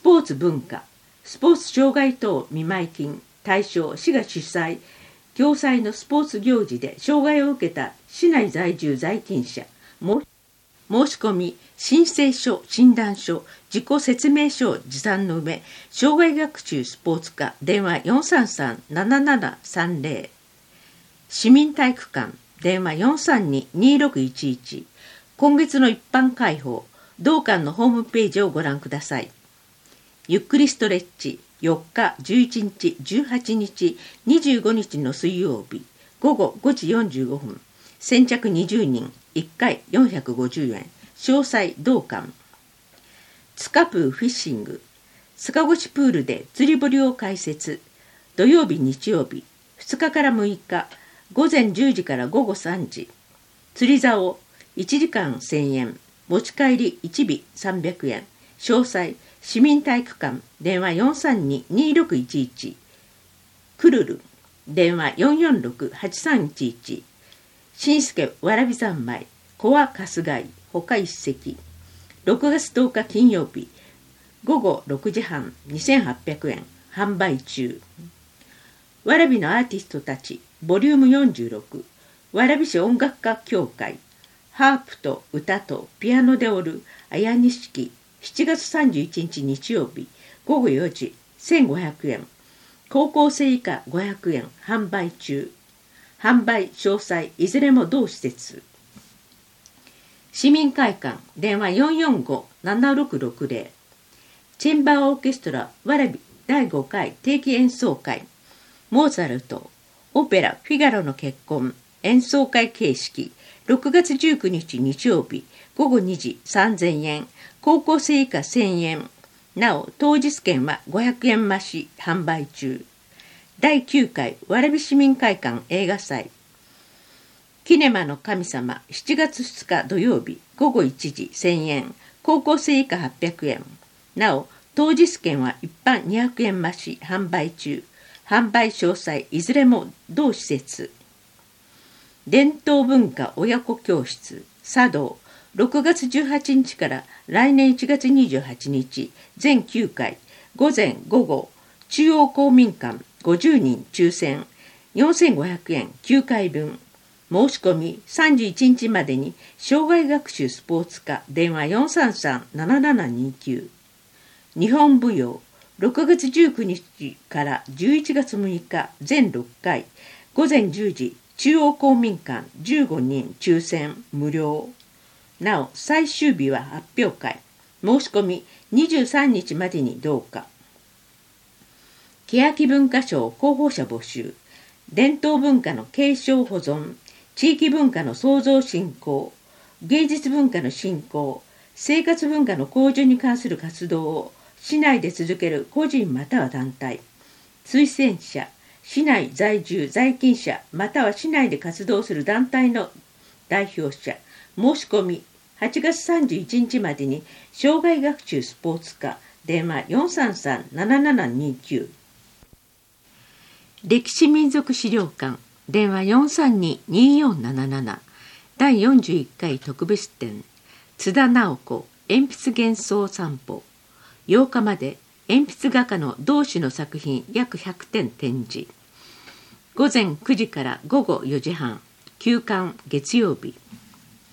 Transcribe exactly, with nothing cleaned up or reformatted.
ポーツ文化、スポーツ障害等見舞金対象市が主催、共催のスポーツ行事で障害を受けた市内在住在勤者、申し込み、申請書、診断書、自己説明書を持参の上、障害学習スポーツ課電話 よんさんさん ななななさんぜろ、市民体育館電話 よんさんに にろくいちいち、今月の一般開放、同館のホームページをご覧ください。ゆっくりストレッチ、よっか、じゅういちにち、じゅうはちにち、にじゅうごにちの水曜日、ごごごじよんじゅうごふん、先着にじゅうにん、いっかいよんひゃくごじゅうえん、詳細同館。つかプーフィッシング、塚越プールで釣り堀を開設、土曜日日曜日、ふつかからむいか、ごぜんじゅうじからごごさんじ、釣り竿いちじかんせんえん、持ち帰りいちびさんびゃくえん、詳細市民体育館電話 よんさんに にろくいちいち、クルル電話 よんよんろく はちさんいちいち、新助わらび三昧、コア春日井他一席、ろくがつとおか金曜日、ごごろくじはんにせんはっぴゃくえん販売中。わらびのアーティストたちボリュームよんじゅうろく、蕨市音楽家協会、ハープと歌とピアノで織る綾錦、しちがつさんじゅういちにち日曜日、ごごよじ、せんごひゃくえん、高校生以下ごひゃくえん販売中。販売詳細いずれも同施設。市民会館電話 よんよんご ななろくろくぜろ、チェンバーオーケストラ蕨だいごかい定期演奏会、モーツァルト、オペラフィガロの結婚演奏会形式、ろくがつじゅうくにち日曜日、ごごにじさんぜんえん、高校生以下せんえん、なお当日券はごひゃくえん増し販売中。だいきゅうかい蕨市民会館映画祭、キネマの神様しちがつふつか土曜日、ごごいちじせんえん、高校生以下はっぴゃくえん、なお当日券は一般にひゃくえん増し販売中。販売詳細いずれも同施設。伝統文化親子教室茶道、ろくがつじゅうはちにちから来年いちがつにじゅうはちにち、全きゅうかい、午前午後、中央公民館ごじゅうにん抽選、よんせんごひゃくえんきゅうかいぶん。申し込みさんじゅういちにちまでに、障害学習スポーツ課電話 よんさんさん ななななにきゅう。日本舞踊、ろくがつじゅうくにちからじゅういちがつむいか全ろっかい、午前じゅうじ、中央公民館じゅうごにん抽選無料。なお最終日は発表会、申し込みにじゅうさんにちまでにどうか。欅文化賞候補者募集、伝統文化の継承保存、地域文化の創造振興、芸術文化の振興、生活文化の向上に関する活動を市内で続ける個人または団体、推薦者、市内在住在勤者または市内で活動する団体の代表者、申し込みはちがつさんじゅういちにちまでに障害学習スポーツ課電話 よんさんさん ななななにきゅう。歴史民族資料館電話 よんさんに によんなななな、だいよんじゅういっかい特別展、津田直子鉛筆幻想散歩、ようかまで鉛筆画家の同種の作品約ひゃくてん展示。午前くじからごごよじはん、休館月曜日。